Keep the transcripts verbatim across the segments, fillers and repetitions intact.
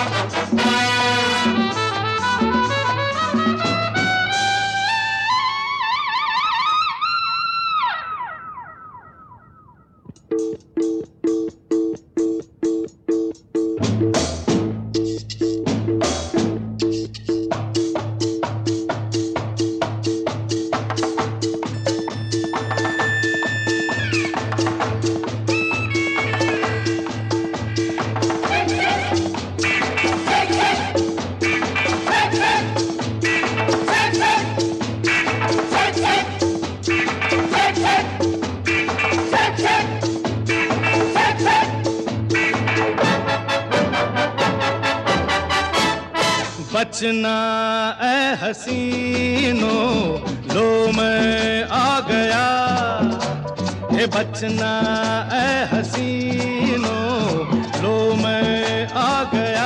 बचना ए हसीनो, लो मैं आ गया। हे बचना ए हसीनो, लो मैं आ गया।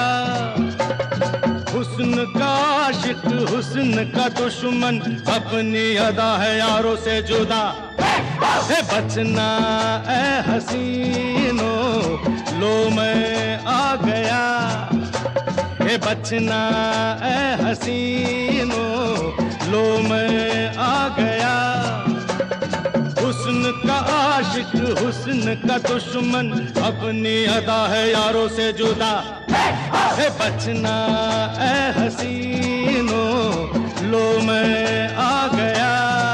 हुस्न का आशिक, हुस्न का दुश्मन, अपनी अदा है यारों से जुदा। हे बचना ए हसीनो, लो मैं आ गया। हे बचना ए हसीनो, लो मैं आ गया। हुस्न का आशिक, हुस्न का दुश्मन, अपनी अदा है यारों से जुदा। हे बचना ए हसीनो, लो मैं आ गया।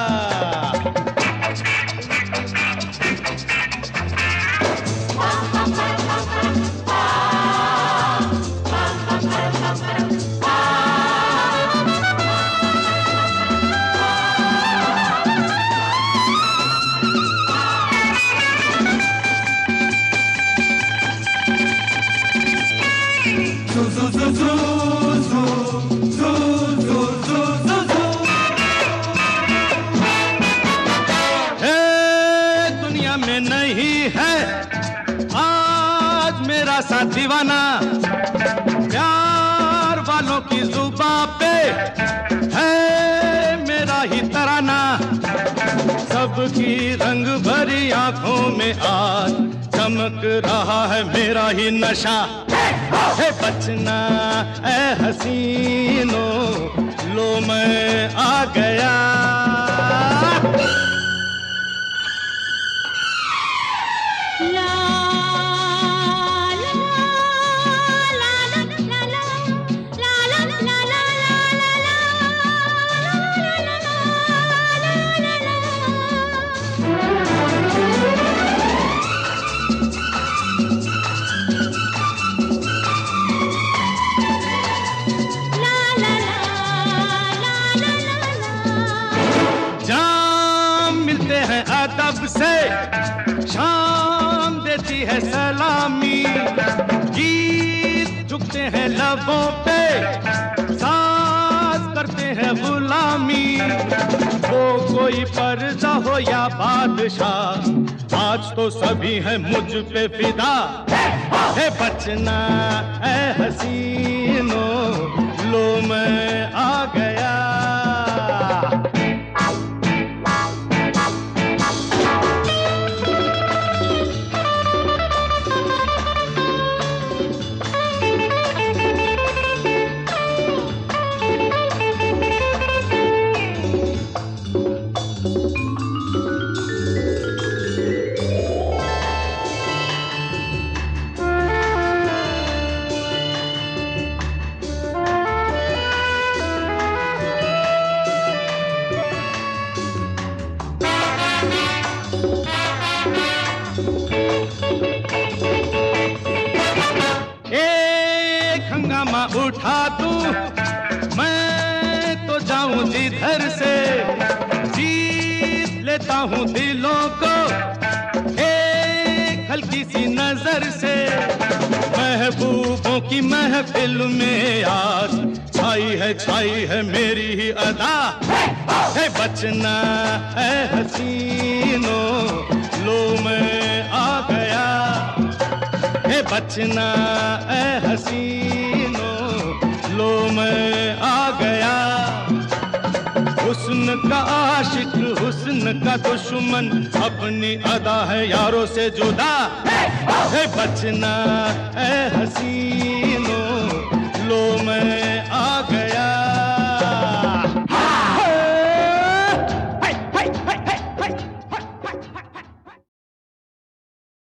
दुनिया में नहीं है आज मेरा सा दीवाना, प्यार वालों की जुबां पे है मेरा ही तराना। सबकी रंग भरी आंखों में आज चमक रहा है मेरा ही नशा। हे बचना ए हसीनो, लो मैं आ गया। अदब से शाम देती है सलामी, गीत झुकते हैं लबों पे, साज करते हैं गुलामी। वो कोई पर्दा हो या बादशाह, आज तो सभी हैं मुझ पे फिदा। हे बचना ए हसीनो, लो मैं आ गया। उठा दूं मैं तो जाऊं जिधर से, जीत लेता हूं दिलों को एक हल्की सी नजर से। महबूबों की महफिल में आज छाई है छाई है मेरी ही अदा। है बचना है हसीनो, लो मैं आ गया। है बचना है हसीनो, लो मैं आ गया। हुस्न का आशिक, हुस्न का दुश्मन, अपनी अदा है यारों से जुदा। है बचना है हसीनो।